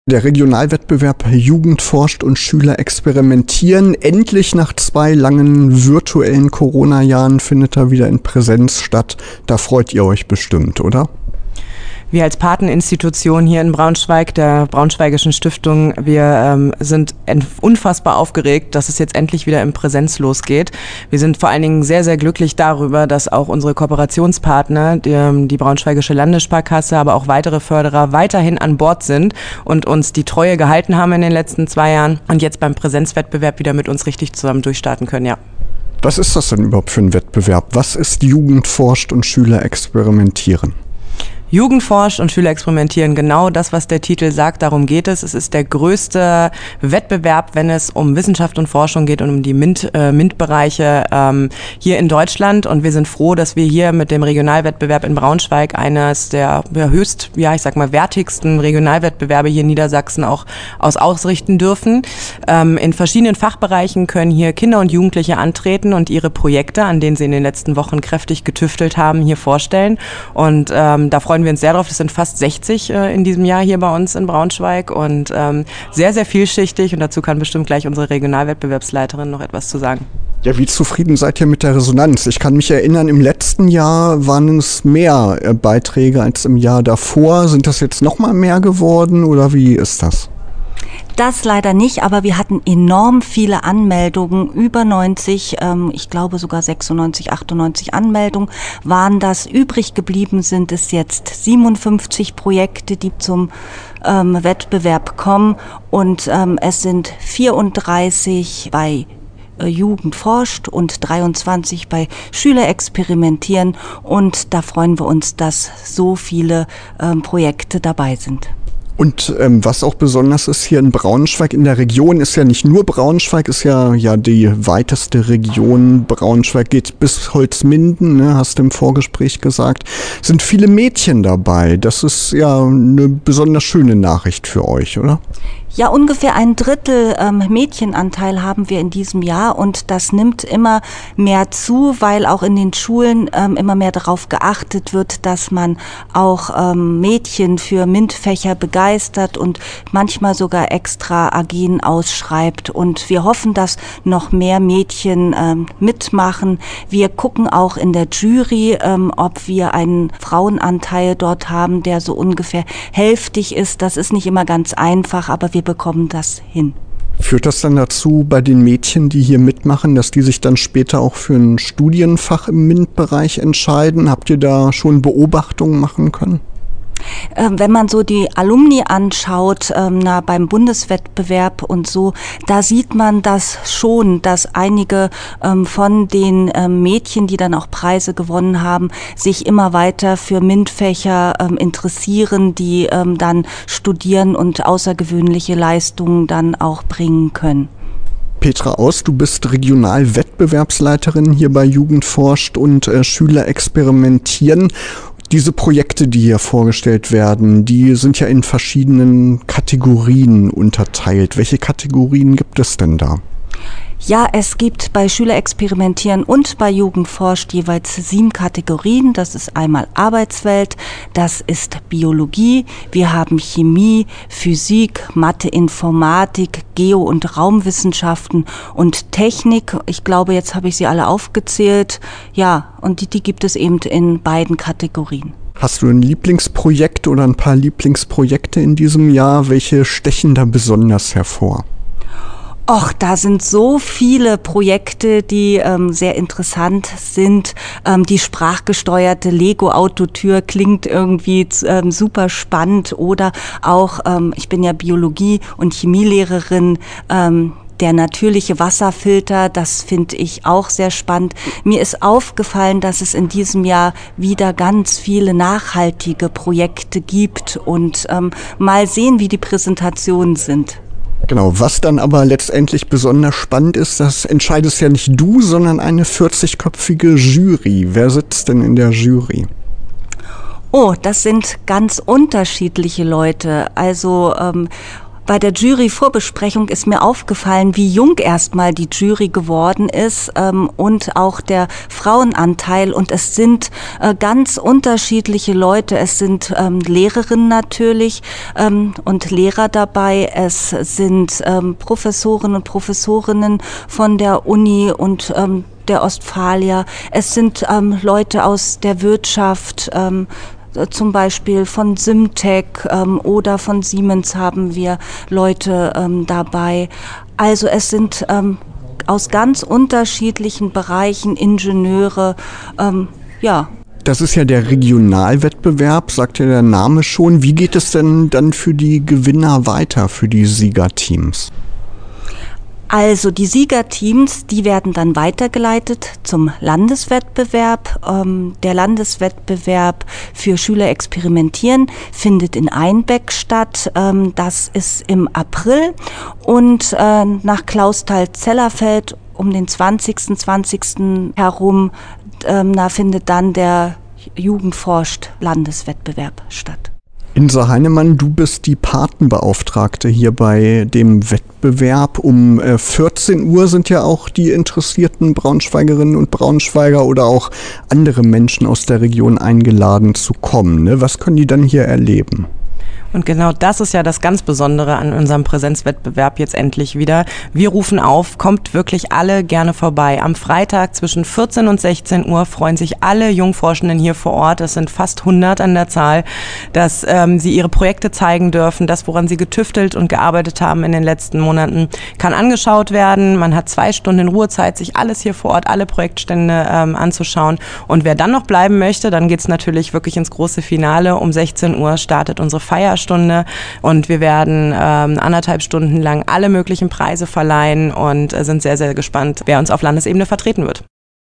Der Regionalwettbewerb Jugend forscht und Schüler experimentieren. Endlich nach 2 langen virtuellen Corona-Jahren findet er wieder in Präsenz statt. Da freut ihr euch bestimmt, oder? Wir als Pateninstitution hier in Braunschweig, der Braunschweigischen Stiftung, wir sind unfassbar aufgeregt, dass es jetzt endlich wieder in Präsenz losgeht. Wir sind vor allen Dingen sehr, sehr glücklich darüber, dass auch unsere Kooperationspartner, die Braunschweigische Landessparkasse, aber auch weitere Förderer weiterhin an Bord sind und uns die Treue gehalten haben in den letzten 2 Jahren und jetzt beim Präsenzwettbewerb wieder mit uns richtig zusammen durchstarten können, ja. Was ist das denn überhaupt für ein Wettbewerb? Was ist Jugend forscht und Schüler experimentieren? Jugend forscht und Schüler experimentieren, genau das, was der Titel sagt, darum geht es. Es ist der größte Wettbewerb, wenn es um Wissenschaft und Forschung geht und um die MINT-Bereiche hier in Deutschland. Und wir sind froh, dass wir hier mit dem Regionalwettbewerb in Braunschweig eines der wertigsten Regionalwettbewerbe hier in Niedersachsen auch ausrichten dürfen. In verschiedenen Fachbereichen können hier Kinder und Jugendliche antreten und ihre Projekte, an denen sie in den letzten Wochen kräftig getüftelt haben, hier vorstellen. Und da freuen wir uns sehr drauf. Das sind fast 60 in diesem Jahr hier bei uns in Braunschweig und sehr, sehr vielschichtig. Und dazu kann bestimmt gleich unsere Regionalwettbewerbsleiterin noch etwas zu sagen. Ja, wie zufrieden seid ihr mit der Resonanz? Ich kann mich erinnern, im letzten Jahr waren es mehr Beiträge als im Jahr davor. Sind das jetzt noch mal mehr geworden oder wie ist das? Das leider nicht, aber wir hatten enorm viele Anmeldungen, über 90, ich glaube sogar 96, 98 Anmeldungen waren das. Übrig geblieben sind es jetzt 57 Projekte, die zum Wettbewerb kommen und es sind 34 bei Jugend forscht und 23 bei Schüler experimentieren und da freuen wir uns, dass so viele Projekte dabei sind. Und was auch besonders ist hier in Braunschweig, in der Region ist ja nicht nur Braunschweig, ist ja die weiteste Region. Braunschweig geht bis Holzminden, ne, hast du im Vorgespräch gesagt. Sind viele Mädchen dabei. Das ist ja eine besonders schöne Nachricht für euch, oder? Ja, ungefähr 1/3 Mädchenanteil haben wir in diesem Jahr und das nimmt immer mehr zu, weil auch in den Schulen immer mehr darauf geachtet wird, dass man auch Mädchen für MINT-Fächer begeistert und manchmal sogar extra AGen ausschreibt. Und wir hoffen, dass noch mehr Mädchen mitmachen. Wir gucken auch in der Jury, ob wir einen Frauenanteil dort haben, der so ungefähr hälftig ist. Das ist nicht immer ganz einfach, aber wir bekommen das hin. Führt das dann dazu bei den Mädchen, die hier mitmachen, dass die sich dann später auch für ein Studienfach im MINT-Bereich entscheiden? Habt ihr da schon Beobachtungen machen können? Wenn man so die Alumni anschaut, beim Bundeswettbewerb und so, da sieht man das schon, dass einige von den Mädchen, die dann auch Preise gewonnen haben, sich immer weiter für MINT-Fächer interessieren, die dann studieren und außergewöhnliche Leistungen dann auch bringen können. Petra Aus, du bist Regionalwettbewerbsleiterin hier bei Jugend forscht und Schüler experimentieren. Diese Projekte, die hier vorgestellt werden, die sind ja in verschiedenen Kategorien unterteilt. Welche Kategorien gibt es denn da? Ja, es gibt bei Schüler experimentieren und bei Jugend forscht jeweils 7 Kategorien. Das ist einmal Arbeitswelt, das ist Biologie, wir haben Chemie, Physik, Mathe, Informatik, Geo- und Raumwissenschaften und Technik. Ich glaube, jetzt habe ich sie alle aufgezählt. Ja, und die gibt es eben in beiden Kategorien. Hast du ein Lieblingsprojekt oder ein paar Lieblingsprojekte in diesem Jahr? Welche stechen da besonders hervor? Och, da sind so viele Projekte, die sehr interessant sind. Die sprachgesteuerte Lego-Autotür klingt irgendwie super spannend. Oder auch, ich bin ja Biologie- und Chemielehrerin, der natürliche Wasserfilter, das finde ich auch sehr spannend. Mir ist aufgefallen, dass es in diesem Jahr wieder ganz viele nachhaltige Projekte gibt und mal sehen, wie die Präsentationen sind. Genau, was dann aber letztendlich besonders spannend ist, das entscheidest ja nicht du, sondern eine 40-köpfige Jury. Wer sitzt denn in der Jury? Oh, das sind ganz unterschiedliche Leute. Also Bei der Jury-Vorbesprechung ist mir aufgefallen, wie jung erstmal die Jury geworden ist und auch der Frauenanteil. Und es sind ganz unterschiedliche Leute. Es sind Lehrerinnen natürlich und Lehrer dabei. Es sind Professorinnen und Professorinnen von der Uni und der Ostfalia. Es sind Leute aus der Wirtschaft, zum Beispiel von Symtec oder von Siemens haben wir Leute dabei. Also es sind aus ganz unterschiedlichen Bereichen Ingenieure, ja. Das ist ja der Regionalwettbewerb, sagt ja der Name schon. Wie geht es denn dann für die Gewinner weiter, für die Siegerteams? Also die Siegerteams, die werden dann weitergeleitet zum Landeswettbewerb. Der Landeswettbewerb für Schüler experimentieren findet in Einbeck statt. Das ist im April. Und nach Clausthal-Zellerfeld um den 20. herum, da findet dann der Jugendforscht-Landeswettbewerb statt. Insa Heinemann, du bist die Patenbeauftragte hier bei dem Wettbewerb. Um 14 Uhr sind ja auch die interessierten Braunschweigerinnen und Braunschweiger oder auch andere Menschen aus der Region eingeladen zu kommen, ne? Was können die dann hier erleben? Und genau das ist ja das ganz Besondere an unserem Präsenzwettbewerb jetzt endlich wieder. Wir rufen auf, kommt wirklich alle gerne vorbei. Am Freitag zwischen 14 und 16 Uhr freuen sich alle Jungforschenden hier vor Ort, es sind fast 100 an der Zahl, dass sie ihre Projekte zeigen dürfen. Das, woran sie getüftelt und gearbeitet haben in den letzten Monaten, kann angeschaut werden. Man hat 2 Stunden in Ruhezeit, sich alles hier vor Ort, alle Projektstände anzuschauen. Und wer dann noch bleiben möchte, dann geht's natürlich wirklich ins große Finale. Um 16 Uhr startet unsere Feierstunde und wir werden 1,5 Stunden lang alle möglichen Preise verleihen und sind sehr, sehr gespannt, wer uns auf Landesebene vertreten wird.